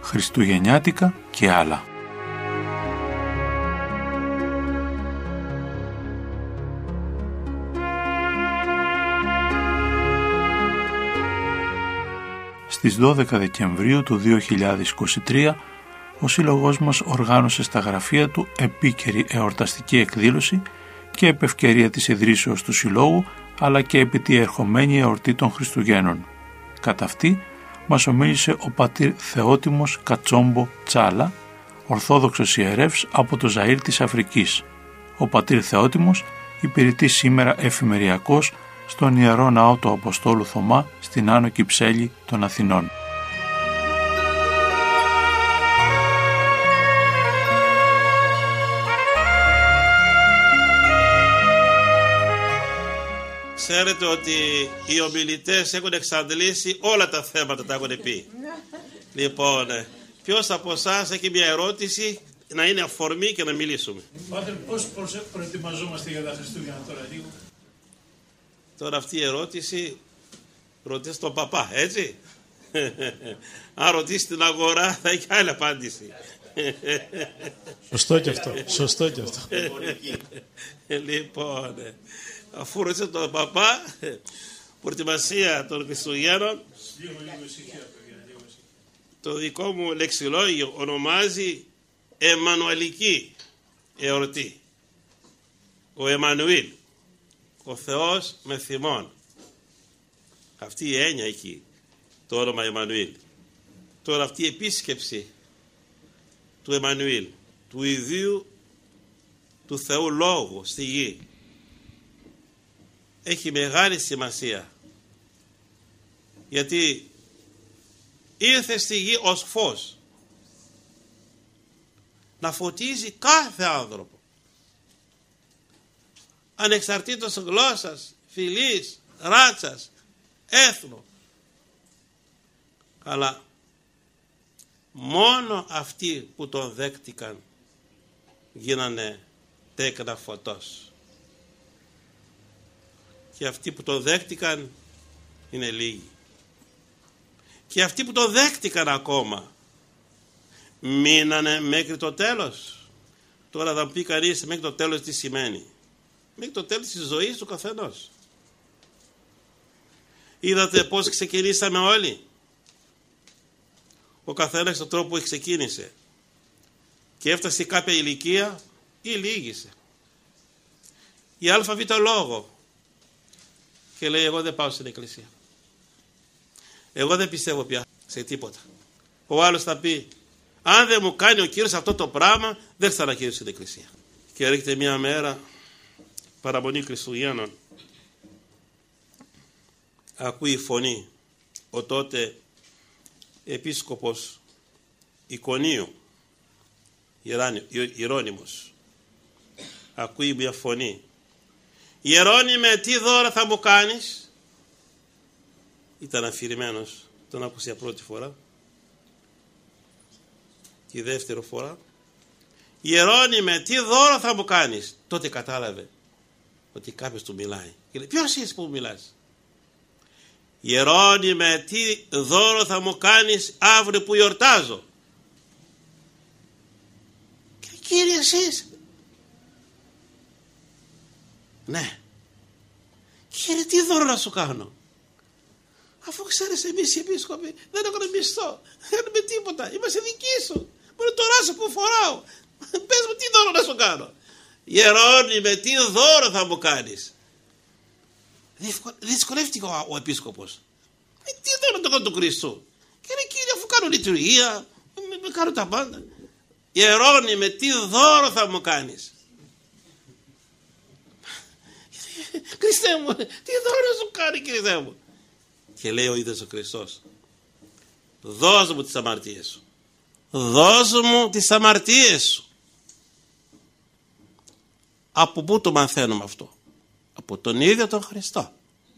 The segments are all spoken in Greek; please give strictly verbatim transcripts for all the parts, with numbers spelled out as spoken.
χριστουγεννιάτικα και άλλα. Στις δώδεκα Δεκεμβρίου του δύο χιλιάδες είκοσι τρία ο σύλλογός μας οργάνωσε στα γραφεία του επίκαιρη εορταστική εκδήλωση και επ' ευκαιρία της ιδρύσεως του συλλόγου, αλλά και επί τη ερχομένη εορτή των Χριστουγέννων. Κατά αυτή μας ομίλησε ο πατήρ Θεότιμος Κατσόμπο Τσάλα, ορθόδοξος ιερεύς από το Ζαΐρ της Αφρικής. Ο πατήρ Θεότιμος υπηρετεί σήμερα εφημεριακός στον Ιερό Ναό του Αποστόλου Θωμά στην Άνω Κυψέλη των Αθηνών. Ξέρετε ότι οι ομιλητές έχουν εξαντλήσει όλα τα θέματα, τα έχουν πει. Λοιπόν, ποιος από εσάς έχει μια ερώτηση να είναι αφορμή και να μιλήσουμε? Πάτερ, πώς προετοιμαζόμαστε για τα Χριστούγεννα τώρα λίγο? Τώρα αυτή η ερώτηση ρωτήσει τον παπά, έτσι? Αν ρωτήσει την αγορά θα έχει άλλη απάντηση. Σωστό και αυτό, σωστό και αυτό. Λοιπόν, αφού ρωτήσε τον παπά, προετοιμασία των Χριστουγέννων, το δικό μου λεξιλόγιο ονομάζει εμμανουαλική εορτή. Ο Εμμανουήλ, ο Θεός με θυμών. Αυτή η έννοια έχει το όνομα Εμμανουήλ. Τώρα αυτή η επίσκεψη του Εμμανουήλ, του ιδίου του Θεού Λόγου στη γη, έχει μεγάλη σημασία, γιατί ήρθε στη γη ως φως να φωτίζει κάθε άνθρωπο, ανεξαρτήτως γλώσσας, φυλής, ράτσας, έθνου. Αλλά μόνο αυτοί που τον δέχτηκαν γίνανε τέκνα φωτός. Και αυτοί που τον δέχτηκαν είναι λίγοι. Και αυτοί που τον δέχτηκαν ακόμα μείνανε μέχρι το τέλος. Τώρα θα πει κανείς μέχρι το τέλος τι σημαίνει? Μέχρι το τέλος της ζωής του καθενός. Είδατε πώς ξεκινήσαμε όλοι? Ο καθένας στον τρόπο που ξεκίνησε και έφτασε κάποια ηλικία ή λύγησε. Η ΑΒ λόγο και λέει, εγώ δεν πάω στην εκκλησία, εγώ δεν πιστεύω πια σε τίποτα. Ο άλλος θα πει, αν δεν μου κάνει ο Κύριος αυτό το πράγμα, δεν θα ανακοινήσω στην εκκλησία. Και έρχεται μια μέρα παραμονή Χριστουγέννων, ακούει φωνή ο τότε επίσκοπος Ικονίου, Ιερώνυμος, ακούει μια φωνή, Ιερώνυμε, τι δώρα θα μου κάνεις? Ήταν αφηρημένος, τον άκουσε για πρώτη φορά και δεύτερη φορά, Ιερώνυμε, τι δώρα θα μου κάνεις? Τότε κατάλαβε ότι κάποιος του μιλάει και λέει, ποιος είσαι που μιλάς? Ιερώνυμε, τι δώρο θα μου κάνεις αύριο που γιορτάζω? Και Κύριε, εσείς? Ναι. Κύριε, τι δώρο να σου κάνω? Αφού ξέρεις, εμείς οι επίσκοποι δεν έχουμε μισθό, δεν έχουμε τίποτα, είμαστε δικοί σου, μόνο το ράσο που φοράω, πες μου τι δώρο να σου κάνω? Ιερώνυμε, τι δώρο θα μου κάνεις? Δυσκολεύτηκε ο, ο επίσκοπος. Ε, τι δώρο το κάνω του Χριστού? Και λέει, Κύριε, αφού κάνω λειτουργία, με, με κάνω τα πάντα. Ιερώνυμε, τι δώρο θα μου κάνεις? Χριστέ μου, τι δώρο σου κάνει, Χριστέ μου? Και λέει ο ίδιος ο Χριστός, δώσ' μου τις αμαρτίες σου, δώσ' μου τις αμαρτίες σου. Από πού το μαθαίνουμε αυτό? Από τον ίδιο τον Χριστό.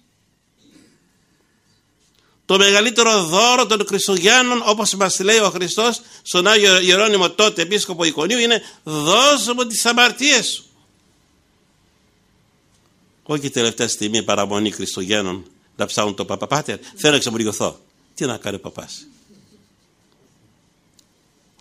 Το μεγαλύτερο δώρο των Χριστουγέννων, όπως μας λέει ο Χριστός στον Άγιο Ιερώνυμο τότε επίσκοπο Ικονίου, είναι δώσ' μου τις αμαρτίες σου. Όχι η τελευταία στιγμή παραμονή Χριστουγέννων να ψάχνουν τον παπά. Πάτερ, θέλω να ξεμουργηθώ. Τι να κάνει ο παπάς?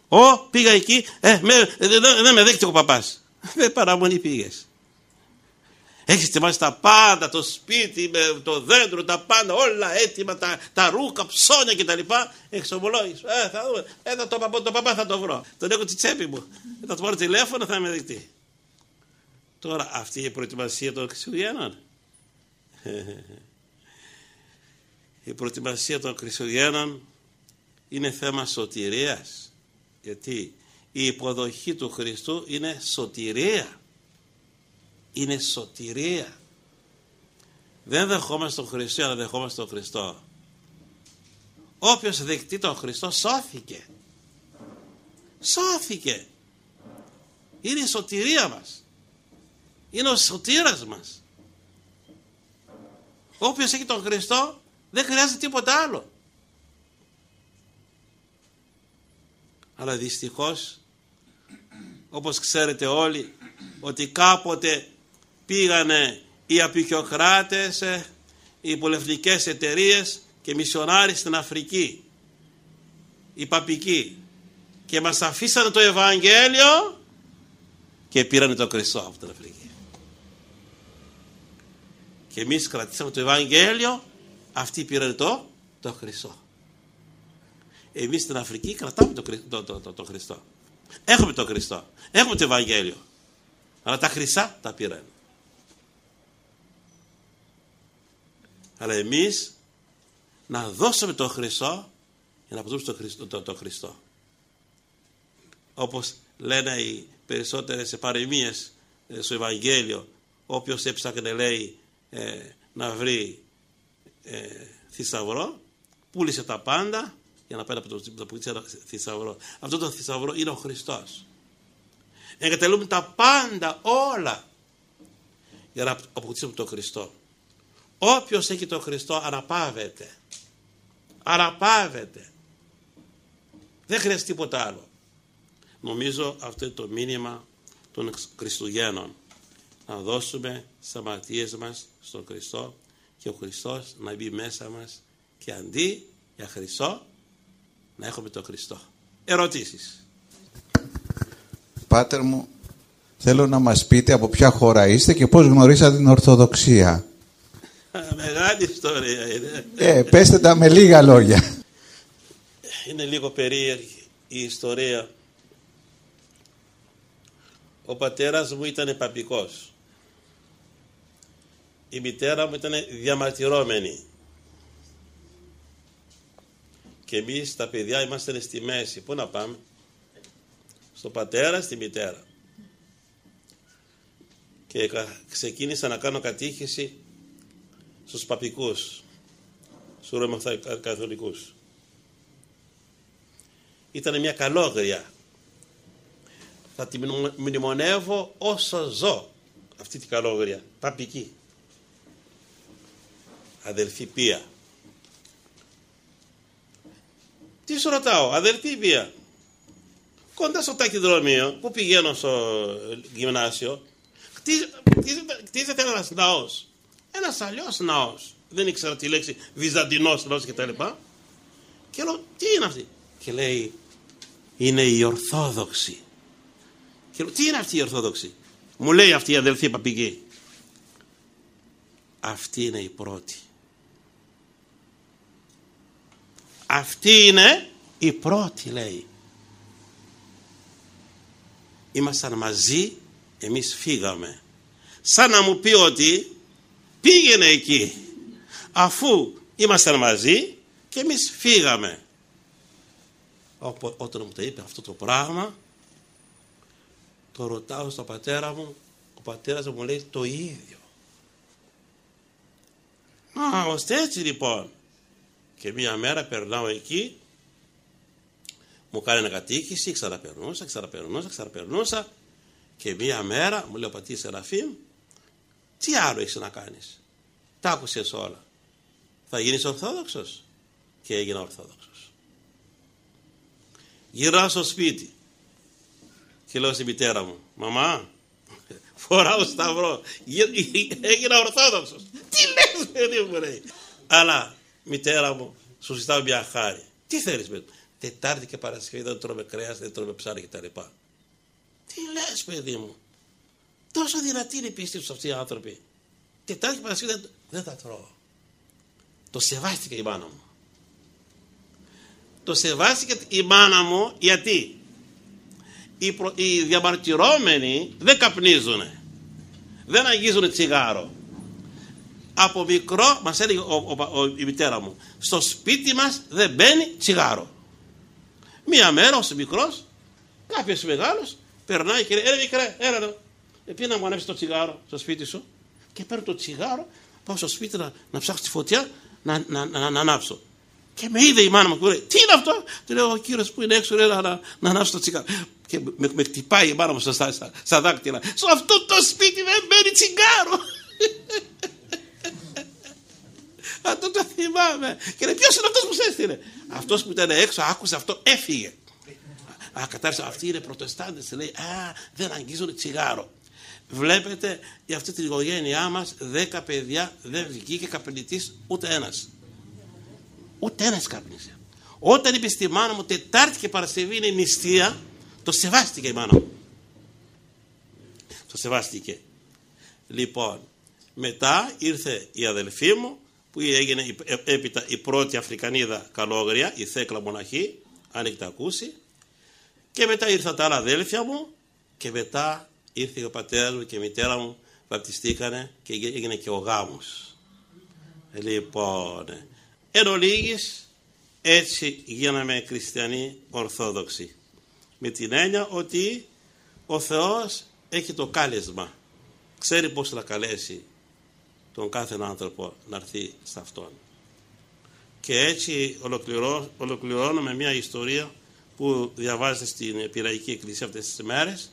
Ω, πήγα εκεί, ε, με, δεν δε με δέχτηκε ο παπάς. Με παραμονή πήγες. Έχεις ετοιμάσει τα πάντα, το σπίτι, με το δέντρο, τα πάντα, όλα έτοιμα, τα, τα ρούχα, ψώνια κτλ. Εξομολόγηση. Ε, θα δούμε. Ε, θα το, το, το παπά θα το βρω. Τον έχω στη τσέπη μου. Θα του πάρω τηλέφωνο, θα με δεχτεί. Τώρα αυτή η προετοιμασία των Χριστουγέννων. Η προετοιμασία των Χριστουγέννων είναι θέμα σωτηρίας. Γιατί η υποδοχή του Χριστού είναι σωτηρία. Είναι σωτηρία. Δεν δεχόμαστε τον Χριστό, αλλά δεχόμαστε τον Χριστό. Όποιος δεκτεί τον Χριστό σώθηκε. Σώθηκε. Είναι η σωτηρία μας. Είναι ο σωτήρας μας. Όποιος έχει τον Χριστό δεν χρειάζεται τίποτα άλλο. Αλλά δυστυχώς, όπως ξέρετε όλοι, ότι κάποτε πήγανε οι απεικιοκράτες, οι πολυεθνικές εταιρείες και μισιονάροι στην Αφρική, οι παπικοί, και μας αφήσανε το Ευαγγέλιο και πήρανε το Χριστό από την Αφρική. Και εμείς κρατήσαμε το Ευαγγέλιο, αυτοί πήρανε το, το Χριστό. Εμείς στην Αφρική κρατάμε το, το, το, το, το Χριστό. Έχουμε το Χριστό, έχουμε το Ευαγγέλιο, αλλά τα χρυσά τα πήραν. Αλλά εμείς να δώσουμε το Χριστό για να αποδώσουμε το Χριστό, το, το Χριστό. Όπως λένε οι περισσότερες παροιμίες ε, στο Ευαγγέλιο, όποιος έψαχνε, λέει, ε, να βρει ε, θησαυρό, πούλησε τα πάντα για να πάει από το, το πουλήσει ένα θησαυρό. Αυτό το θησαυρό είναι ο Χριστός. Εγκαταλείπουμε τα πάντα όλα για να αποκτήσουμε τον Χριστό. Όποιος έχει τον Χριστό αναπαύεται. Αναπαύεται. Δεν χρειάζεται τίποτα άλλο. Νομίζω αυτό είναι το μήνυμα των Χριστουγέννων. Να δώσουμε τις αμαρτίες μας στον Χριστό και ο Χριστός να μπει μέσα μας και αντί για Χριστό να έχουμε τον Χριστό. Ερωτήσεις? Πάτερ μου, θέλω να μας πείτε από ποια χώρα είστε και πώς γνωρίσατε την Ορθοδοξία. Μεγάλη ιστορία είναι. Ε, πέστε τα με λίγα λόγια. Είναι λίγο περίεργη η ιστορία. Ο πατέρας μου ήταν παπικός. Η μητέρα μου ήταν διαμαρτυρόμενη. Και εμείς τα παιδιά είμαστε στη μέση. Πού να πάμε? Στο πατέρα, στη μητέρα. Και ξεκίνησα να κάνω κατήχηση στους παπικούς, στους ρωμαιοκαθολικούς. Ήταν μια καλόγρια. Θα τη μνημονεύω όσο ζω αυτή την καλόγρια, παπική. Αδελφή Πία. Τι σου ρωτάω, αδελφή Πία? Κοντά στο ταχυδρομείο που πηγαίνω στο γυμνάσιο, κτίζεται ένας ναός. Ένας αλλιώς ναός. Δεν ήξερα τη λέξη βυζαντινός ναός και τα λοιπά. Και λέω, τι είναι αυτή? Και λέει, είναι η Ορθόδοξη. Και λέω, τι είναι αυτή η Ορθόδοξη? Μου λέει αυτή η αδελφή παπική, αυτή είναι η πρώτη. Αυτή είναι η πρώτη, λέει. Ήμασταν μαζί, εμείς φύγαμε. Σαν να μου πει ότι πήγαινε εκεί, αφού ήμασταν μαζί και εμείς φύγαμε. Ό, όταν μου το είπε αυτό το πράγμα, το ρωτάω στον πατέρα μου, ο πατέρας μου λέει το ίδιο. Α, ώστε έτσι λοιπόν. Και μία μέρα περνάω εκεί, μου κάνει ένα κατήχηση, ξαναπερνούσα, ξαναπερνούσα, ξαναπερνούσα, και μία μέρα μου λέει ο πατήρ Σεραφείμ, τι άλλο έχεις να κάνεις? Τα άκουσες όλα. Θα γίνεις Ορθόδοξος? Και έγινα Ορθόδοξος. Γυράω στο σπίτι και λέω στη μητέρα μου, μαμά, φοράω σταυρό, έγινα Ορθόδοξος. Τι λες παιδί μου, λέει? Αλλά μητέρα μου, σου ζητάω μια χάρη. Τι θέλεις παιδί? Τετάρτη και Παρασκευή δεν τρώμε κρέας, δεν τρώμε ψάρι κτλ. Τι λες, παιδί μου? Τόσο δυνατή είναι η πίστη τους αυτοί οι άνθρωποι. Τετάρτη και Παρασκευή δεν, δεν τα τρώω. Το σεβάστηκε η μάνα μου. Το σεβάστηκε η μάνα μου γιατί οι, προ, οι διαμαρτυρόμενοι δεν καπνίζουνε, δεν αγγίζουνε τσιγάρο. Από μικρό μας έλεγε ο, ο, ο, η μητέρα μου, στο σπίτι μας δεν μπαίνει τσιγάρο. Μία μέρα ως μικρός, κάποιος μεγάλος περνάει και λέει, έλα μικρέ, έλα πει να μου ανέβεις το τσιγάρο στο σπίτι σου. Και παίρνω το τσιγάρο, πάω στο σπίτι να, να ψάξω τη φωτιά να, να, να, να ανάψω. Και με είδε η μάνα μου και μου λέει, τι είναι αυτό? Του λέω, ο κύριος που είναι έξω λέει, να, να, να ανάψω το τσιγάρο. Και με, με χτυπάει η μάνα μου στα, στα, στα δάκτυλα. Σε αυτό το σπίτι δεν μπαίνει τσιγάρο. Αυτό το θυμάμαι. Και λέει, ποιος είναι αυτός που σε έστειλε? Αυτός που ήταν έξω, άκουσε αυτό, έφυγε. Α, κατάρρισα, αυτοί είναι προτεστάντες. Λέει, α, δεν αγγίζουν τσιγάρο. Βλέπετε, για αυτή την οικογένειά μας, δέκα παιδιά δεν βγήκε καπνιτής ούτε ένας. Ούτε ένας κάπνισε. Όταν είπε στη μάνα μου, Τετάρτη και Παρασκευή είναι νηστεία, το σεβάστηκε η μάνα μου. Το σεβάστηκε. Λοιπόν, μετά ήρθε η αδελφή μου, που έγινε έπειτα η πρώτη Αφρικανίδα καλόγρια, η Θέκλα Μοναχή, αν έχετε ακούσει. Και μετά ήρθαν τα άλλα αδέλφια μου και μετά ήρθε ο πατέρας μου και η μητέρα μου, βαπτιστήκανε και έγινε και ο γάμος. Λοιπόν, εν ολίγης, έτσι γίναμε χριστιανοί ορθόδοξοι. Με την έννοια ότι ο Θεός έχει το κάλεσμα. Ξέρει πώς θα καλέσει τον κάθε άνθρωπο να έρθει σε Αυτόν. Και έτσι ολοκληρώ, ολοκληρώνω με μια ιστορία που διαβάζετε στην Πειραϊκή Εκκλησία αυτές τις μέρες.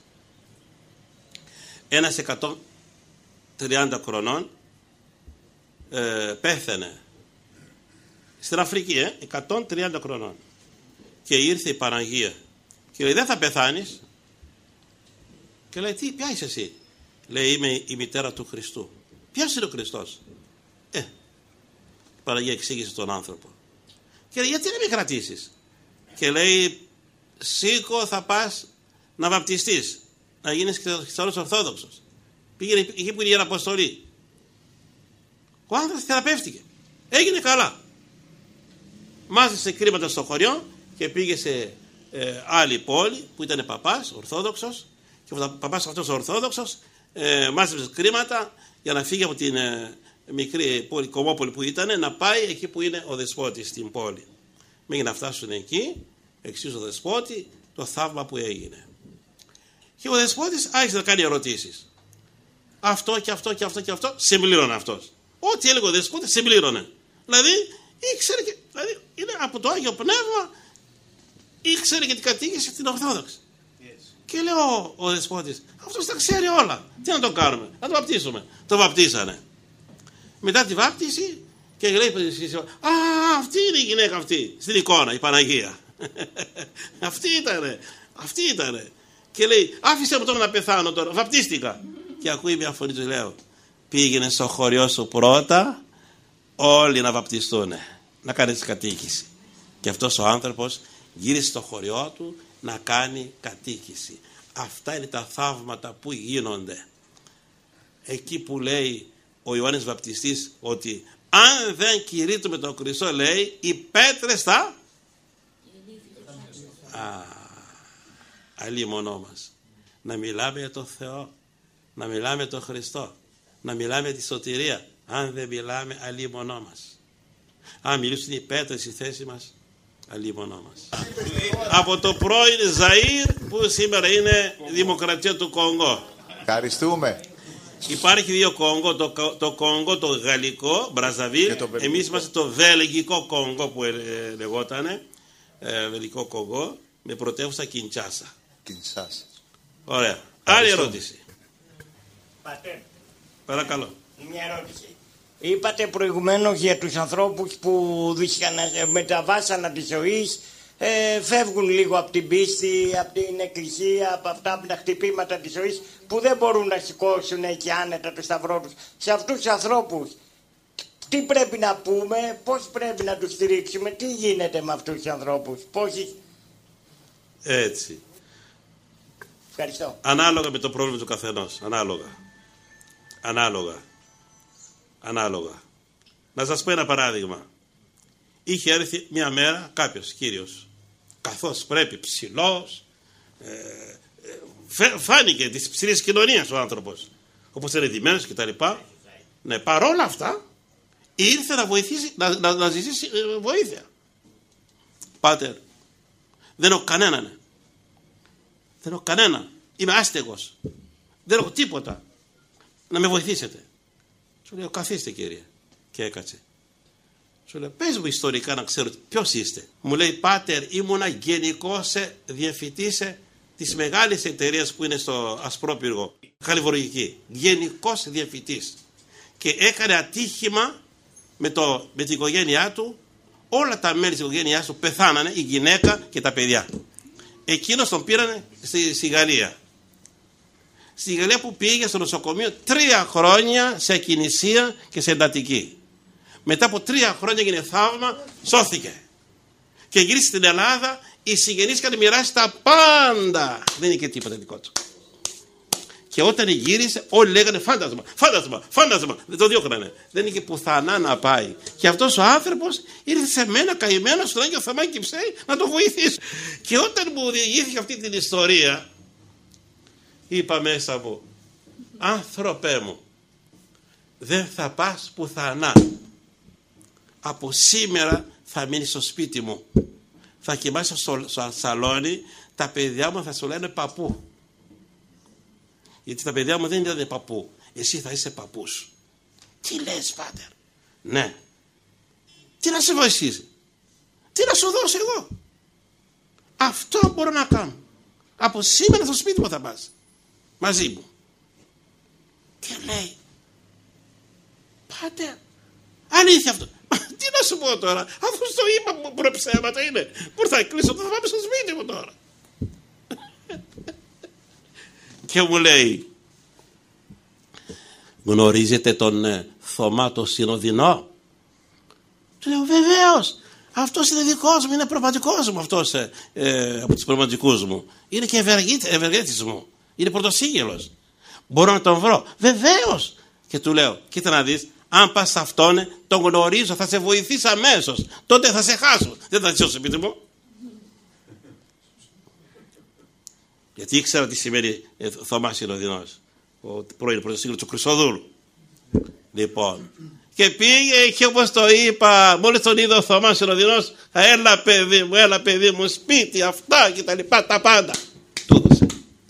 Ένας εκατόν τριάντα χρονών ε, πέθανε στην Αφρική, ε, εκατόν τριάντα χρονών, και ήρθε η Παναγία και λέει, δεν θα πεθάνεις? Και λέει, τι, ποια είσαι εσύ? Λέει, είμαι η μητέρα του Χριστού. Ποιος είναι ο Χριστός? Ε, η Παναγία εξήγησε τον άνθρωπο και λέει, γιατί να μην κρατήσεις? Και λέει, σήκω, θα πας να βαπτιστείς, να γίνεις χριστιανός ορθόδοξος. Πήγαινε εκεί που είναι η Ιεραποστολή. Ο άνθρωπος θεραπεύτηκε, έγινε καλά. Μάζεψε κρίματα στο χωριό και πήγε σε ε, άλλη πόλη που ήταν παπάς ορθόδοξος, και ο παπάς αυτός ορθόδοξος ε, μάζεψε κρίματα για να φύγει από την ε, μικρή πόλη, κομμόπολη που ήταν, να πάει εκεί που είναι ο δεσπότης στην πόλη. Μέχρι να φτάσουν εκεί, εξής ο δεσπότη, το θαύμα που έγινε. Και ο δεσπότης άρχισε να κάνει ερωτήσεις. Αυτό και αυτό και αυτό και αυτό συμπλήρωνε αυτός. Ό,τι έλεγε ο δεσπότης συμπλήρωνε. Δηλαδή, ήξερε και, δηλαδή είναι από το Άγιο Πνεύμα, ήξερε και την κατοίκηση την Ορθόδοξη. Yes. Και λέει ο, ο δεσπότης, αυτός τα ξέρει όλα. Τι να το κάνουμε? Να το βαπτίσουμε. Το βαπτίσανε. Μετά τη βάπτιση και λέει, α, αυτή είναι η γυναίκα αυτή στην εικόνα, η Παναγία. Αυτή ήτανε, αυτή ήτανε. Και λέει, άφησε μου τώρα να πεθάνω τώρα, βαπτίστηκα. Και ακούει μια φωνή του, λέω, πήγαινε στο χωριό σου πρώτα, όλοι να βαπτιστούν, να κάνεις κατοίκηση. Και αυτός ο άνθρωπος γύρισε στο χωριό του να κάνει κατοίκηση. Αυτά είναι τα θαύματα που γίνονται. Εκεί που λέει ο Ιωάννης Βαπτιστής ότι αν δεν κηρύττουμε τον Χριστό, λέει, οι πέτρες θα... Α, αλίμονό μας. Να μιλάμε για τον Θεό, να μιλάμε για τον Χριστό, να μιλάμε για τη σωτηρία. Αν δεν μιλάμε, αλίμονό μας. Αν μιλήσουν οι πέτρες στη θέση μας, αλίμονό μας. Από το πρώην Ζαΐρ που σήμερα είναι Δημοκρατία του Κονγκό. Ευχαριστούμε. Υπάρχει δύο Κονγκό, το, το Κονγκό το γαλλικό, Μπραζαβίλ, εμείς είμαστε το βελγικό Κονγκό που ε, λεγότανε, ε, βελγικό Κονγκό, με πρωτεύουσα Κιντσάσα. Κιντσάσα. Ωραία. Άλλη ερώτηση. Πατέρ. Παρακαλώ. Μια ερώτηση. Είπατε προηγουμένως για τους ανθρώπους που με τα βάσανα της ζωής ε, φεύγουν λίγο από την πίστη, από την εκκλησία, από αυτά, από τα χτυπήματα της ζωής, που δεν μπορούν να σηκώσουν εκεί άνετα το σταυρό τους. Σε αυτούς τους ανθρώπους Τι πρέπει να πούμε, πώς πρέπει να τους στηρίξουμε, τι γίνεται με αυτούς τους ανθρώπους, πώς... Έτσι. Ευχαριστώ. Ανάλογα με το πρόβλημα του καθενός. Ανάλογα. Ανάλογα. Ανάλογα. Να σας πω ένα παράδειγμα. Είχε έρθει μια μέρα κάποιος κύριος, καθώς πρέπει, ψηλός, ε, ε, φάνηκε της ψηλής κοινωνίας ο άνθρωπος, όπως είναι ντυμένος και τα λοιπά. Ναι, παρόλα αυτά ήρθε να βοηθήσει, να, να, να ζητήσει ε, βοήθεια. Πάτερ, δεν έχω κανέναν. Δεν έχω κανένα. Είμαι άστεγος. Δεν έχω τίποτα. Να με βοηθήσετε. Σου λέω, καθίστε κύριε. Και έκατσε. Σου λέω, πες μου ιστορικά να ξέρω ποιος είστε. Μου λέει, πάτερ, ήμουνα γενικός διευθυντής της μεγάλης εταιρείας που είναι στο Ασπρόπυργο, Χαλιβουργική. Γενικός διευθυντής. Και έκανε ατύχημα με, το, με την οικογένειά του. Όλα τα μέλη της οικογένειάς του πεθάνανε, η γυναίκα και τα παιδιά. Εκείνος τον πήρανε στη, στη Γαλλία. Στη Γαλλία που πήγε στο νοσοκομείο τρία χρόνια σε ακινησία και σε εντατική. Μετά από τρία χρόνια έγινε θαύμα, σώθηκε. Και γύρισε στην Ελλάδα, οι συγγενείς είχαν μοιράσει τα πάντα. Δεν είναι και τίποτα δικό του. Και όταν γύρισε, όλοι λέγανε φάντασμα, φάντασμα, φάντασμα. Δεν το διώχνανε. Δεν είχε πουθανά να πάει. Και αυτός ο άνθρωπος ήρθε σε μένα καημένο στον Άγιο Θωμά Κυψέλη να το βοηθήσει. Και όταν μου διηγήθηκε αυτή την ιστορία, είπα μέσα μου, άνθρωπέ μου, δεν θα πας πουθανά. Από σήμερα θα μείνεις στο σπίτι μου. Θα κοιμάσαι στο, στο σαλόνι, τα παιδιά μου θα σου λένε παππού. Γιατί τα παιδιά μου δεν είναι παππού. Εσύ θα είσαι παππούς. Τι λες, πάτερ? Ναι. Τι να σε βοηθήσει? Τι να σου δώσω εγώ? Αυτό μπορώ να κάνω. Από σήμερα στο σπίτι μου θα πας. Μαζί μου. Και λέει, πάτερ, αλήθεια αυτό? Τι να σου πω τώρα? Αφού στο είπα που ψέματα είναι. Πού θα κλείσω? Θα πάμε στο σπίτι μου τώρα. Και μου λέει, γνωρίζετε τον ε, Θωμά το Συνοδεινό? Του λέω, βεβαίως, αυτός είναι δικός μου, είναι προπατικός μου αυτός, ε, ε, από τους προπατικούς μου. Είναι και ευεργέτης μου, είναι πρωτοσύγγελος. Μπορώ να τον βρω? Βεβαίως. Και του λέω, κοίτα να δεις, αν πας σε αυτόν, τον γνωρίζω, θα σε βοηθήσει αμέσως. Τότε θα σε χάσω. Δεν θα ζήσω σπίτι μου. Γιατί ήξερα τι σημαίνει ε, Θωμάς Συνοδεινός, ο πρώην πρωτοσύγγελος του Χρυσοδούλου. Λοιπόν, και πήγε και όπως το είπα, μόλις τον είδε ο Θωμάς Συνοδεινός, έλα παιδί μου, έλα παιδί μου, σπίτι, αυτά και τα λοιπά, τα πάντα. Του έδωσε.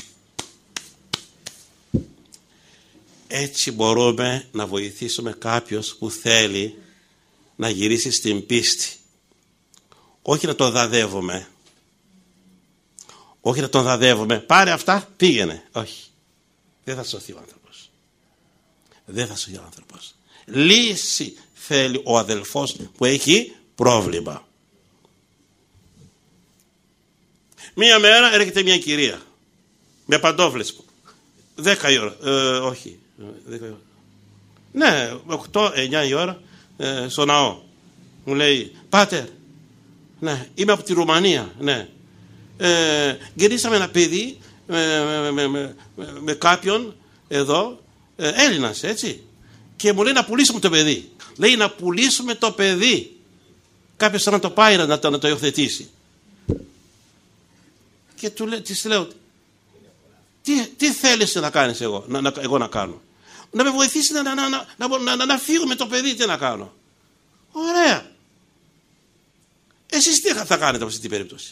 Έτσι μπορούμε να βοηθήσουμε κάποιος που θέλει να γυρίσει στην πίστη. Όχι να τον δαδεύουμε. Όχι να τον δαδεύουμε. Πάρε αυτά, πήγαινε. Όχι. Δεν θα σωθεί ο άνθρωπος. Δεν θα σωθεί ο άνθρωπος. Λύση θέλει ο αδελφός που έχει πρόβλημα. Μία μέρα έρχεται μια κυρία με παντόφλες. Δέκα η ώρα. Ε, όχι. Δέκα η ώρα. Ναι, οκτώ, εννιά η ώρα ε, στο ναό. Μου λέει, πάτερ, ναι, είμαι από τη Ρουμανία. Ναι. Ε, γυρίσαμε ένα παιδί με, με, με, με, με κάποιον εδώ, ε, Έλληνας, έτσι, και μου λέει να πουλήσουμε το παιδί. Λέει να πουλήσουμε το παιδί. Κάποιος θα να το πάει να το, να το υιοθετήσει. Και του λέ, της λέω, τι, τι θέλεις να κάνεις εγώ να, να, εγώ να κάνω? Να με βοηθήσει να, να, να, να, να, να, να φύγω με το παιδί, τι να κάνω? Ωραία. Εσείς τι θα κάνετε από αυτή την περίπτωση?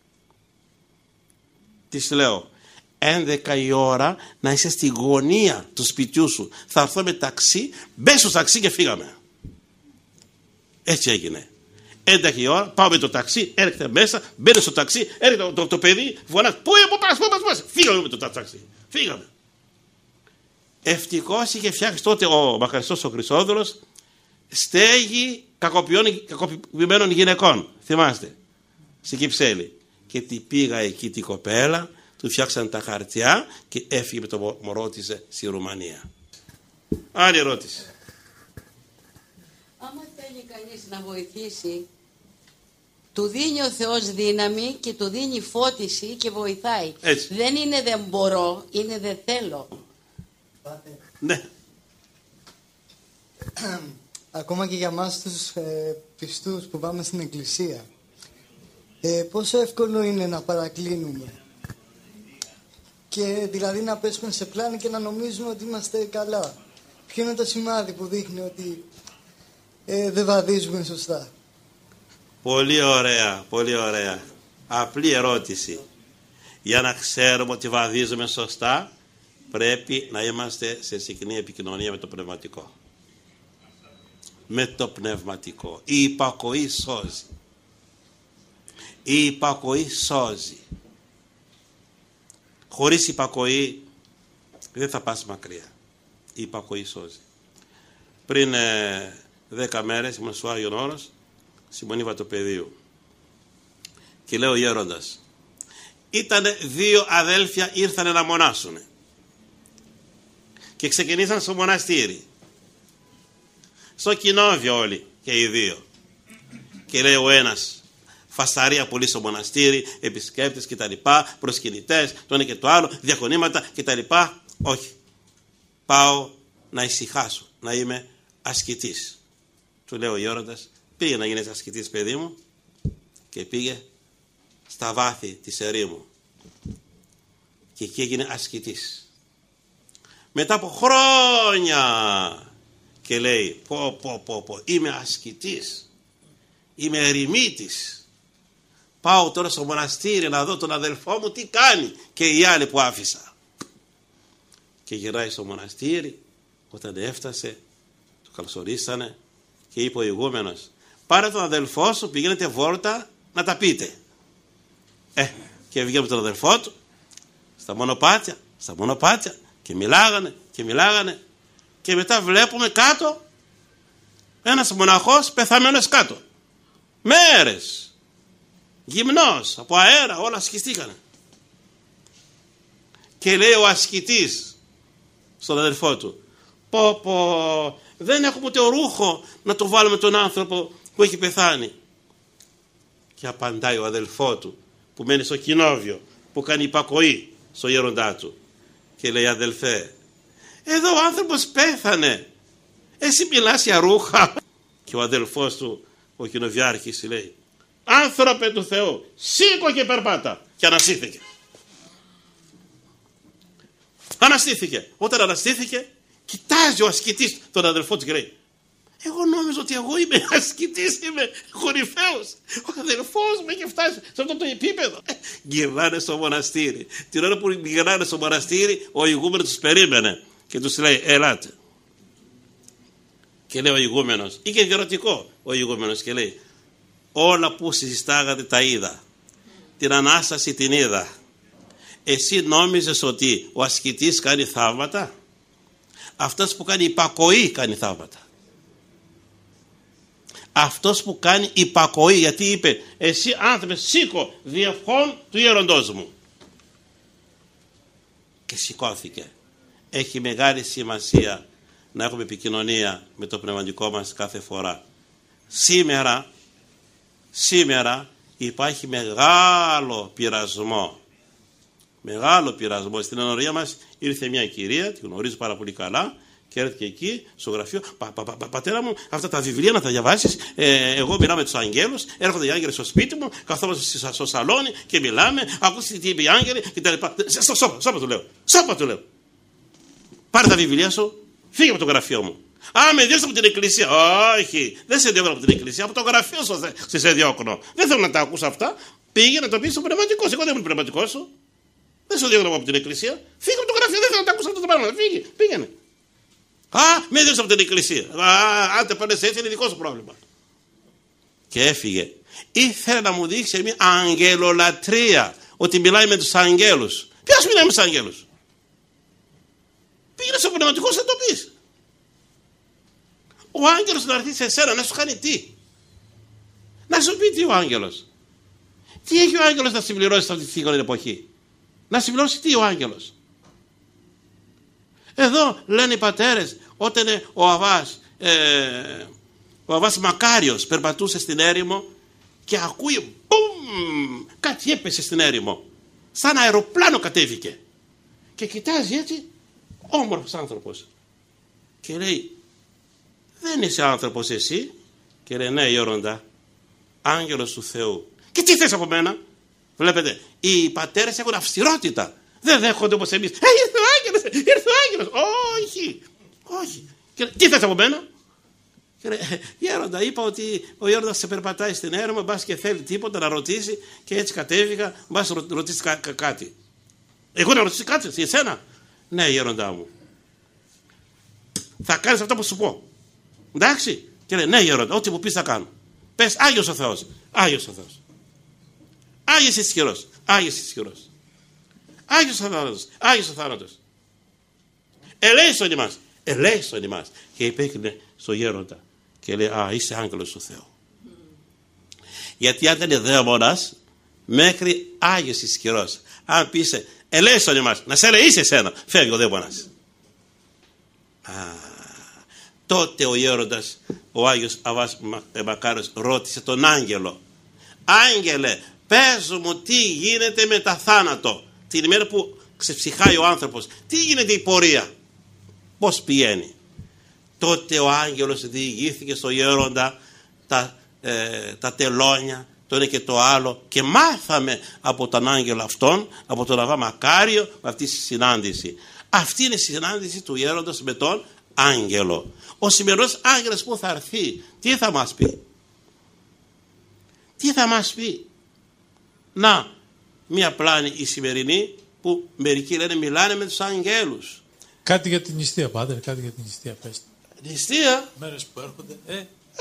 Της λέω, έντεκα η ώρα να είσαι στη γωνία του σπιτιού σου. Θα έρθω με ταξί, μπες στο ταξί και φύγαμε. Έτσι έγινε. έντεκα η ώρα, πάω με το ταξί, έρχεται μέσα, μπαίνει στο ταξί, έρχεται το, το, το παιδί, φωνάζει, πού είναι, πού πας, πού πας, πού πας. Φύγαμε με το ταξί. Φύγαμε. Ευτυχώς είχε φτιάξει τότε ο μακαριστός ο Χρυσόδουλος στέγη κακοποιημένων γυναικών. Θυμάστε, στην Κυψέλη. Και τι πήγα εκεί την κοπέλα, του φτιάξαν τα χαρτιά και έφυγε με το μωρό της στη Ρουμανία. Άλλη ερώτηση. θέλει κανείς να βοηθήσει, του δίνει ο Θεός δύναμη και του δίνει φώτιση και βοηθάει. Έτσι. Δεν είναι δεν μπορώ, είναι δεν θέλω. Ναι. Ακόμα και για μας τους ε, πιστούς που πάμε στην εκκλησία, ε, πόσο εύκολο είναι να παρακλίνουμε και δηλαδή να πέσουμε σε πλάνη και να νομίζουμε ότι είμαστε καλά. Ποιο είναι το σημάδι που δείχνει ότι ε, δεν βαδίζουμε σωστά? Πολύ ωραία, πολύ ωραία. Απλή ερώτηση. Για να ξέρουμε ότι βαδίζουμε σωστά, πρέπει να είμαστε σε συχνή επικοινωνία με το πνευματικό. Με το πνευματικό. Η υπακοή σώζει. Η υπακοή σώζει. Χωρίς υπακοή δεν θα πας μακριά. Η υπακοή σώζει. Πριν ε, δέκα μέρες ήμουν στο Άγιον Όρος, στη Μονή Βατοπεδίου, και λέω ο γέροντας, ήτανε δύο αδέλφια, ήρθανε να μονάσουνε και ξεκινήσαν στο μοναστήρι, στο κοινόβιο όλοι και οι δύο, και λέει ο ένας, φασταρία πολύ στο μοναστήρι, επισκέπτες και τα λοιπά, προσκυνητές, το ένα και το άλλο, διακονήματα και τα λοιπά. Όχι, πάω να ησυχάσω, να είμαι ασκητής. Του λέω ο γέροντας, πήγε να γίνεις ασκητής, παιδί μου, και πήγε στα βάθη της ερήμου και εκεί έγινε ασκητής. Μετά από χρόνια, και λέει, πω πω πω πω, είμαι ασκητής, είμαι ερημίτης, πάω τώρα στο μοναστήρι να δω τον αδελφό μου τι κάνει και οι άλλοι που άφησα. Και γυράει στο μοναστήρι, όταν έφτασε το καλωσορίσανε και είπε ο ηγούμενος, πάρε τον αδελφό σου, πηγαίνετε βόλτα να τα πείτε. Ε, και βγήκε τον αδελφό του στα μονοπάτια, στα μονοπάτια και μιλάγανε και μιλάγανε και μετά βλέπουμε κάτω ένας μοναχός πεθαμένος κάτω. Μέρες, γυμνός, από αέρα, όλα ασκηστήκανε. Και λέει ο ασκητής στον αδελφό του, πω πω, δεν έχουμε ούτε ρούχο να το βάλουμε τον άνθρωπο που έχει πεθάνει. Και απαντάει ο αδελφό του που μένει στο κοινόβιο, που κάνει υπακοή στο γέροντά του, και λέει, αδελφέ, εδώ ο άνθρωπος πέθανε, εσύ μιλάς για ρούχα? Και ο αδελφός του, ο κοινοβιάρχης, λέει, άνθρωπε του Θεού, σήκω και περπάτα. Και αναστήθηκε. Αναστήθηκε. Όταν αναστήθηκε, κοιτάζει ο ασκητής τον αδελφό του και λέει, εγώ νόμιζα ότι εγώ είμαι ασκητής, είμαι κορυφαίος. Ο αδελφός μου έχει φτάσει σε αυτό το επίπεδο. Ε, γυρνάνε στο μοναστήρι. Την ώρα που γυρνάνε στο μοναστήρι, ο ηγούμενος τους περίμενε και τους λέει, ελάτε. Και λέει ο ηγούμενος, είχε διερωτικό ο ηγούμενος, και λέει, όλα που συζητάγατε τα είδα, την Ανάσταση την είδα. Εσύ νόμιζες ότι ο ασκητής κάνει θαύματα? Αυτός που κάνει υπακοή κάνει θαύματα. Αυτός που κάνει υπακοή, γιατί είπε, εσύ άνθρωπε σήκω διευχών του ιεροντός μου. Και σηκώθηκε. Έχει μεγάλη σημασία να έχουμε επικοινωνία με το πνευματικό μας κάθε φορά. Σήμερα, σήμερα υπάρχει μεγάλο πειρασμό. Μεγάλο πειρασμό. Στην ενορία μας ήρθε μια κυρία, τη γνωρίζω πάρα πολύ καλά, και έρθει και εκεί στο γραφείο, πα, πα, πα, πατέρα μου, αυτά τα βιβλία να τα διαβάσεις, ε, εγώ μιλάω με τους αγγέλους, έρχονται οι άγγελοι στο σπίτι μου, καθόμαστε στο σαλόνι και μιλάμε, ακούστε τι είπε οι άγγελοι κτλ. Σώπα, σώπα του λέω, σώπα του λέω. Πάρε τα βιβλία σου, φύγε από το γραφείο μου. Α, με διώξτε από την εκκλησία. Όχι, δεν σε διώχνω από την εκκλησία, από το γραφείο σου σε, σε διώχνω. Δεν θέλω να τα ακούσω αυτά. Πήγε να το πει στο πνευματικό σου. Εγώ δεν ήμουν πνευματικό σου. Δεν σε διώχνω από την εκκλησία. Φύγε από το γραφείο, δεν θέλω να τα ακούσω αυτό το πράγμα. Φύγε, πήγαινε. Α, με διώξτε από την εκκλησία. Α, αν το παίρνει έτσι είναι δικό σου πρόβλημα. Και έφυγε. Ήθελε να μου δείξει μια αγγελολατρεία, ότι μιλάει με τους αγγέλους. Ποιος μιλάει με τους αγγέλους? Πήγαινε στο πνευματικό σου να το πεις. Ο άγγελος να έρθει σε σένα να σου κάνει τι? Να σου πει τι ο άγγελος. Τι έχει ο άγγελος να συμπληρώσει σε αυτή τη σύγχρονη εποχή? Να συμπληρώσει τι ο άγγελος? Εδώ λένε οι πατέρες, όταν ο Αβάς ε, Ο Αβάς Μακάριος περπατούσε στην έρημο και ακούει μπουμ, κάτι έπεσε στην έρημο, σαν αεροπλάνο κατέβηκε και κοιτάζει έτσι, όμορφος άνθρωπος, και λέει, δεν είσαι άνθρωπος εσύ? Και λέει, ναι Γέροντα, άγγελος του Θεού. Και τι θες από μένα? Βλέπετε, οι πατέρες έχουν αυστηρότητα, δεν δέχονται όπως εμείς, ε, ήρθε ο άγγελος, ήρθε ο άγγελος. Όχι, όχι. Και τι θες από μένα? Και λέει, Γέροντα, είπα ότι ο Γέροντας σε περπατάει στην έρημο, μπας και θέλει τίποτα να ρωτήσει, και έτσι κατέβηκα, μπας ρω, ρωτήσει κά, κά, κάτι. Εγώ να ρωτήσει κάτι σε εσένα? Ναι Γέροντά μου. Θα κάνεις αυτά που σου πω, εντάξει? Και λέει, ναι Γέροντα, ό,τι μου πεις θα κάνω. Πες Άγιος ο Θεός, Άγιος ο Θεός, Άγιος ισχυρός, Άγιος ισχυρός, Άγιος ο θάνατος, Άγιος ο θάνατος, ελέησον ημάς, ελέησον ημάς. Και υπέκρινε στο Γέροντα και λέει, α, είσαι άγγελος του Θεού. Mm. Γιατί αν ήταν δαίμονας, μέχρι Άγιος ισχυρός, αν πείσαι ελέησον ημάς, να σε ελεήσει εσένα, φεύγει ο δαίμονας. Α, τότε ο Γέροντας, ο Άγιος Αβάς Μακάριος, ρώτησε τον άγγελο, άγγελε, πες μου τι γίνεται με τα θάνατο, την ημέρα που ξεψυχάει ο άνθρωπος, τι γίνεται η πορεία, πώς πηγαίνει? Τότε ο άγγελος διηγήθηκε στο Γέροντα τα, ε, τα τελώνια, το ένα και το άλλο, και μάθαμε από τον άγγελο αυτόν, από τον Αβά Μακάριο, με αυτή τη συνάντηση. Αυτή είναι η συνάντηση του Γέροντος με τον άγγελο. Ο σημερινός άγγελος που θα έρθει, τι θα μας πει? Τι θα μας πει? Να, μία πλάνη η σημερινή που μερικοί λένε μιλάνε με τους αγγέλους. Κάτι για την νηστεία, πάτερ, κάτι για την νηστεία, πες. Νηστεία. Μέρες που έρχονται, ε.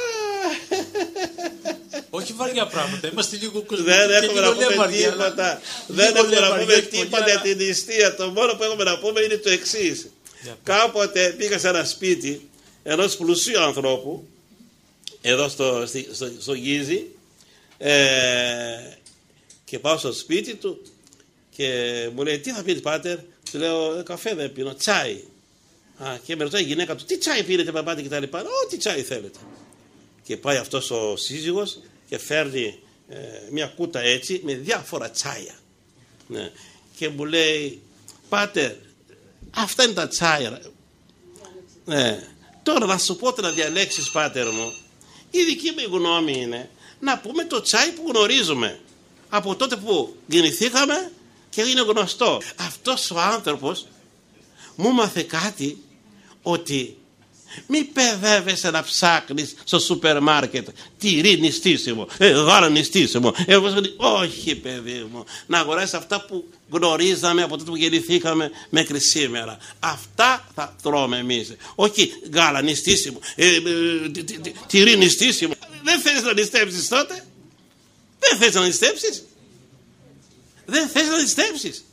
Όχι βαριά πράγματα, είμαστε λίγο κοσμικοί. Δεν έχουμε να πούμε τίποτα. Δεν έχουμε να πούμε τίποτα για την νηστεία. Το μόνο που έχουμε να πούμε είναι το εξής. Κάποτε πήγα σε ένα σπίτι ενός πλουσίου ανθρώπου, εδώ στο, στο, στο Γίζι, ε, και πάω στο σπίτι του και μου λέει, τι θα πίνεις πάτερ? Του λέω, καφέ δεν πίνω, τσάι. Α, και με ρωτάει η γυναίκα του, τι τσάι πίνετε παπάτε και τα λοιπά? Ό,τι τσάι θέλετε. Και πάει αυτός ο σύζυγος και φέρνει ε, μια κούτα έτσι με διάφορα τσάια. Ναι. Και μου λέει, πάτερ, αυτά είναι τα τσάια. Ναι. Τώρα να σου πω να διαλέξεις, πάτερ μου. Η δική μου γνώμη είναι να πούμε το τσάι που γνωρίζουμε από τότε που γεννηθήκαμε και είναι γνωστό. Αυτός ο άνθρωπος μου μάθε κάτι, ότι μη παιδεύεσαι να ψάχνεις στο σούπερ μάρκετ τυρί νηστίσιμο, ε, γάλα νηστίσιμο, ε, όχι παιδί μου, να αγοράσεις αυτά που γνωρίζαμε από τότε που γεννηθήκαμε μέχρι σήμερα. Αυτά θα τρώμε εμείς, όχι γάλα νηστίσιμο, ε, ε, τυρί νηστίσιμο. Δεν θες να νηστέψεις τότε? Δεν θες να νηστέψεις? Δεν θες να νηστέψεις?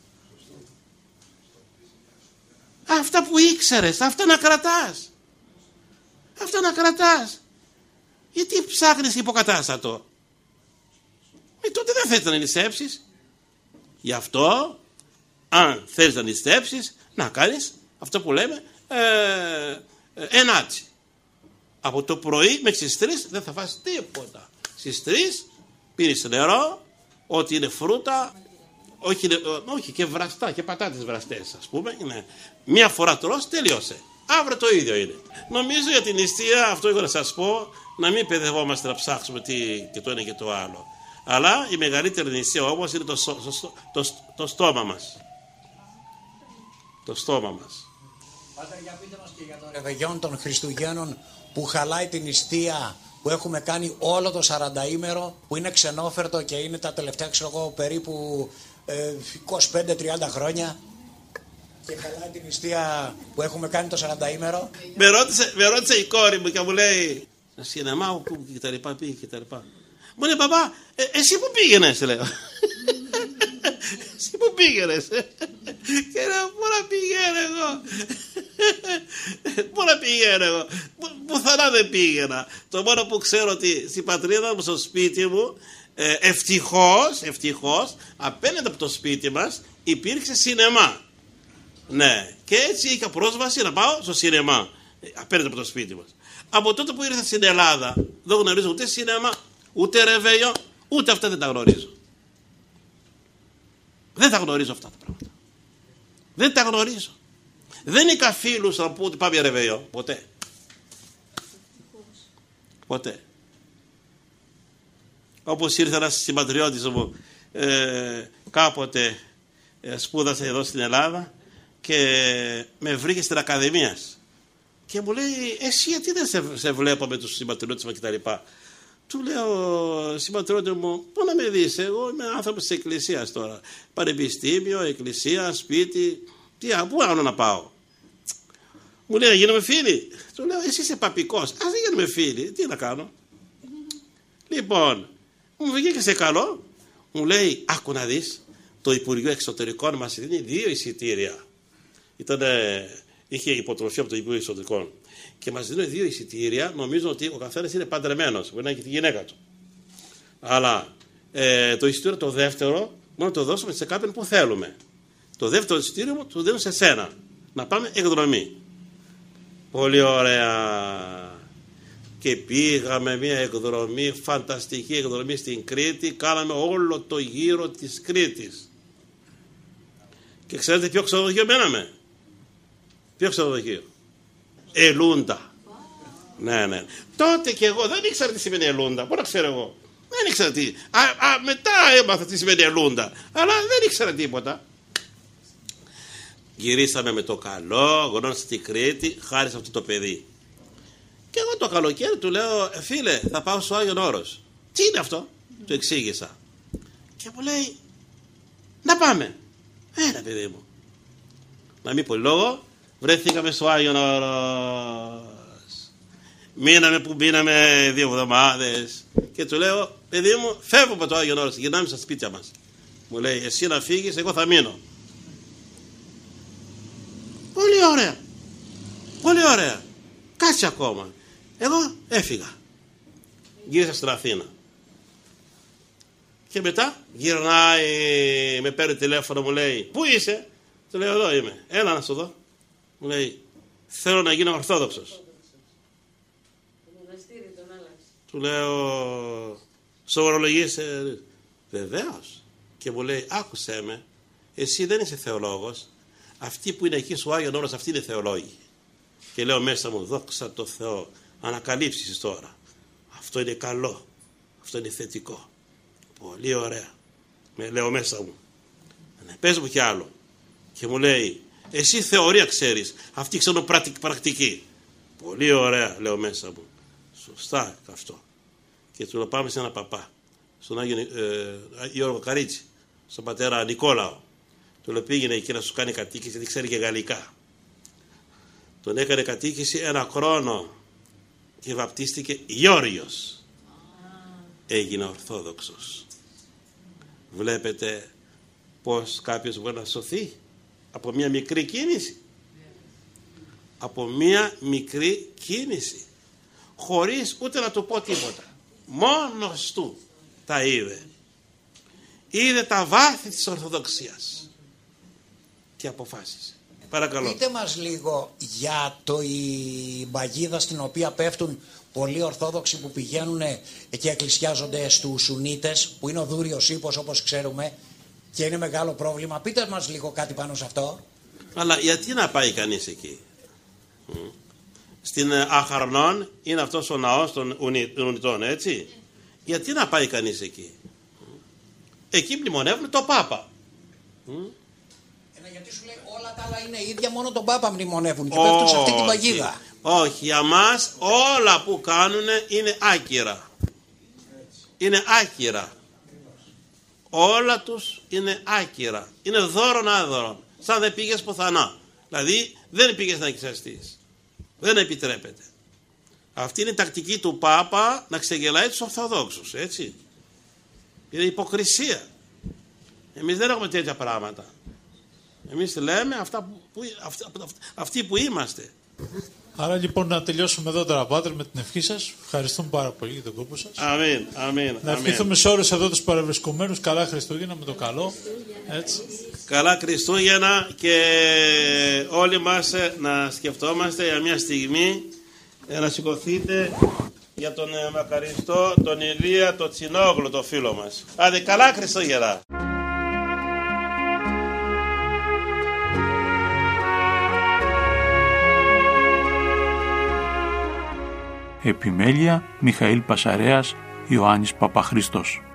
Αυτά που ήξερες, αυτά να κρατάς. Αυτά να κρατάς. Γιατί ψάχνεις υποκατάστατο? Ε, τότε δεν θες να νηστέψεις. Γι' αυτό, αν θέλεις να νηστέψεις, να κάνεις αυτό που λέμε ε, ε, ενάτσι. Από το πρωί μέχρι τις τρεις δεν θα φας τίποτα. Στις τρεις πίνεις νερό, ό,τι είναι φρούτα, όχι, όχι και βραστά και πατάτες βραστές, ας πούμε. Ναι. Μία φορά τρως, τελειώσε. Αύριο το ίδιο είναι. Νομίζω για την νηστεία, αυτό έχω να σας πω, να μην παιδευόμαστε να ψάξουμε τι και το ένα και το άλλο. Αλλά η μεγαλύτερη νηστεία όμως είναι το, το, το, το, το στόμα μας. Το στόμα μας. Πάτερ, για πείτε μας και για το ρεβεγιόν των Χριστουγέννων που χαλάει την νηστεία που έχουμε κάνει όλο το σαρανταήμερο, που είναι ξενόφερτο και είναι τα τελευταία, ξέρω εγώ, περίπου ε, είκοσι πέντε τριάντα χρόνια, και χαλάει την νηστεία που έχουμε κάνει το σαρανταήμερο. Με ρώτησε, με ρώτησε η κόρη μου και μου λέει, σινεμά που και τα λοιπά πήγε και τα λοιπά. Μου λέει, μπαμπά, ε, εσύ που πήγαινες, λέω. Εσύ που πήγαινες? Και λέω, πού να πηγαίνω εγώ? Πού να πηγαίνω εγώ? Πουθενά δεν πήγαινα. Το μόνο που ξέρω ότι στην πατρίδα μου, στο σπίτι μου, ε, ευτυχώς, ευτυχώς, απέναντι από το σπίτι μας υπήρξε σινεμά. Ναι, και έτσι είχα πρόσβαση να πάω στο σινεμά. απέναντι από το σπίτι μας. Από τότε που ήρθα στην Ελλάδα δεν γνωρίζω ούτε σινέμα, ούτε ρεβέιο, ούτε αυτά δεν τα γνωρίζω. Δεν τα γνωρίζω αυτά τα πράγματα. Δεν τα γνωρίζω. Δεν είχα φίλους να πω ότι πάμε ρεβέιο. Ποτέ. Ποτέ. Όπως ήρθε ένας συμπατριώτης μου ε, κάποτε ε, σπούδασε εδώ στην Ελλάδα και με βρήκε στην Ακαδημία και μου λέει, εσύ γιατί δεν σε, σε βλέπω με τους συμπατριώτες μας κτλ. Του λέω, συμπατριώτη μου, πού να με δεις, εγώ είμαι άνθρωπος της εκκλησίας τώρα, πανεπιστήμιο, εκκλησία, σπίτι, τι, πού άλλο να πάω. Μου λέει, να γίνουμε φίλοι. Του λέω, εσύ είσαι παπικός, ας δεν γίνουμε φίλοι, τι να κάνω. Λοιπόν, μου βγήκε σε καλό, μου λέει, άκου να δεις, το Υπουργείο Εξωτερικών μας δίνει δύο εισιτήρια. Ήτανε, είχε υποτροφή από το Υπουργείο Εξωτερικών και μας δίνει δύο εισιτήρια. Νομίζω ότι ο καθένας είναι παντρεμένος, μπορεί να έχει τη γυναίκα του. Αλλά ε, το εισιτήριο το δεύτερο μόνο το δώσουμε σε κάποιον που θέλουμε. Το δεύτερο εισιτήριο μου το δίνω σε σένα, να πάμε εκδρομή. Πολύ ωραία. Και πήγαμε μια εκδρομή, φανταστική εκδρομή στην Κρήτη. Κάναμε όλο το γύρο της Κρήτης. Και ξέρετε ποιο ξενοδοχείο μέναμε? Ποιο ξενοδοχείο? Ελούντα. Ναι, ναι. Τότε και εγώ δεν ήξερα τι σημαίνει Ελούντα. Πώς να ξέρω εγώ? Δεν ήξερα τι. Α, α, μετά έμαθα τι σημαίνει Ελούντα. Αλλά δεν ήξερα τίποτα. Γυρίσαμε με το καλό, γνώρισα την Κρήτη, χάρη σε αυτό το παιδί. Και εγώ το καλοκαίρι του λέω, φίλε, θα πάω στο Άγιον Όρος. Τι είναι αυτό? Του εξήγησα. Και μου λέει, να πάμε. Έλα παιδί μου. Να μην πω λόγο, βρεθήκαμε στο Άγιον Όρος. Μείναμε που μείναμε δύο εβδομάδες. Και του λέω, παιδί μου, φεύγω από το Άγιον Όρος, γυρνάμε στα σπίτια μας. Μου λέει, εσύ να φύγεις, εγώ θα μείνω. Πολύ ωραία. Πολύ ωραία. Κάτσε ακόμα. Εγώ έφυγα. Γύρισα στην Αθήνα. Και μετά γυρνάει, με παίρνει τηλέφωνο, μου λέει, πού είσαι? Του λέω, εδώ είμαι. Έλα να σου δω. Μου λέει, θέλω να γίνω Ορθόδοξος. Του λέω, σοβαρολογείσαι? Βεβαίως. Και μου λέει, άκουσέ με, εσύ δεν είσαι θεολόγος. Αυτοί που είναι εκεί στο Άγιον Όρος, αυτοί είναι θεολόγοι. Και λέω μέσα μου, δόξα τω Θεώ, ανακαλύψεις τώρα. Αυτό είναι καλό. Αυτό είναι θετικό. Πολύ ωραία. Με λέω μέσα μου. Πες μου κι άλλο. Και μου λέει, εσύ θεωρία ξέρεις, αυτή ξέρω πρακτική. Πολύ ωραία, λέω μέσα μου. Σωστά αυτό. Και του λέω, πάμε σε ένα παπά, στον Άγιο ε, Γιώργο Καρίτσι, στον πατέρα Νικόλαο. Του λέω, πήγαινε εκεί να σου κάνει κατοίκηση, γιατί ξέρει και γαλλικά. Τον έκανε κατοίκηση ένα χρόνο και βαπτίστηκε Γεώργιος. Έγινε Ορθόδοξος. Βλέπετε πως κάποιος μπορεί να σωθεί από μια μικρή κίνηση. Από μια μικρή κίνηση. Χωρίς ούτε να του πω τίποτα. Μόνος του τα είδε. Είδε τα βάθη της Ορθοδοξίας και αποφάσισε. Παρακαλώ. Πείτε μας λίγο για το, η παγίδα στην οποία πέφτουν πολλοί Ορθόδοξοι που πηγαίνουν και εκκλησιάζονται στους Σουνίτες, που είναι ο Δούριος ύπος όπως ξέρουμε και είναι μεγάλο πρόβλημα. Πείτε μας λίγο κάτι πάνω σε αυτό. Αλλά γιατί να πάει κανείς εκεί? Στην Αχαρνών είναι αυτός ο ναός των Ουνιτών, έτσι. Γιατί να πάει κανείς εκεί? Εκεί μνημονεύουν το Πάπα. Γιατί σου λέει όλα τα άλλα είναι ίδια, μόνο τον Πάπα μνημονεύουν και πέφτουν σε αυτή την παγίδα. Όχι, για μας όλα που κάνουν είναι άκυρα. Είναι άκυρα. Όλα τους είναι άκυρα. Είναι δώρον άδωρον. Σαν δεν πήγες πουθανά. Δηλαδή δεν πήγες να εκκλησιαστείς. Δεν επιτρέπεται. Αυτή είναι η τακτική του Πάπα, να ξεγελάει τους Ορθοδόξους, έτσι. Είναι υποκρισία. Εμείς δεν έχουμε τέτοια πράγματα. Εμείς λέμε αυτά που, που, αυτά, αυτοί που είμαστε. Άρα λοιπόν να τελειώσουμε εδώ τώρα, Πάτερ, με την ευχή σας. Ευχαριστούμε πάρα πολύ για τον κόπο σας. Αμήν, αμήν. Να ευχηθούμε σε όλους εδώ τους παρευρισκομένους καλά Χριστούγεννα με το καλό. Έτσι. Καλά Χριστούγεννα και όλοι μας να σκεφτόμαστε για μια στιγμή να σηκωθείτε για τον μακαριστό, τον Ηλία, τον Τσινόγλου, το φίλο μας. Άντε καλά Χριστούγεννα! Επιμέλεια Μιχαήλ Πασαρέας, Ιωάννης Παπαχρήστος.